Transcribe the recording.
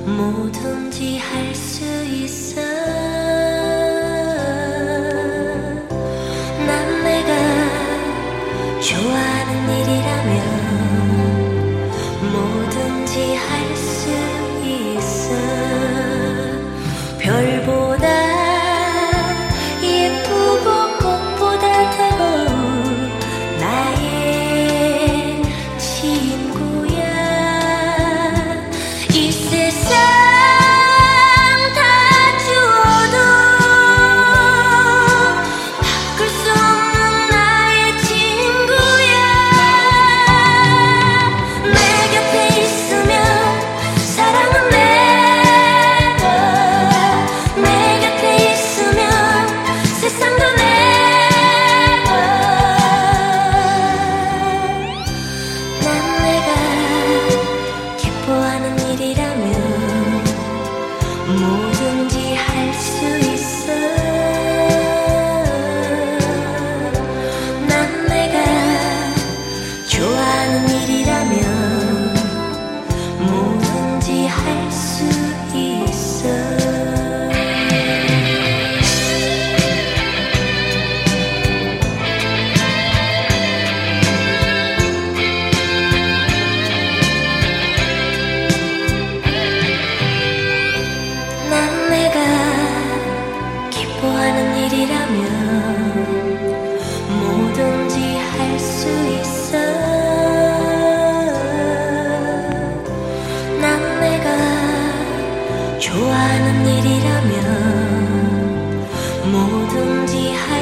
뭐든지 할 수 있어. 난 내가 좋아하는 일이라면 뭐든지 할 수 있어. 별보다 예쁘고 꽃보다 더러운 나의 친구야. 이 세상 다 주어도 바꿀 수 없는 나의 친구야. 내 곁에 있으면 사랑은 내가, 내 곁에 있으면 세상도 내가. 난 내가 기뻐하는 일이라면 뭐든지 할 수 있어. 난 내가 좋아하는 일이라면 뭐든지 할 수 있어. 난 내가 기뻐하는 일이라면 뭐든지 할 수 있어. 난 내가 좋아하는 일이라면 뭐든지 할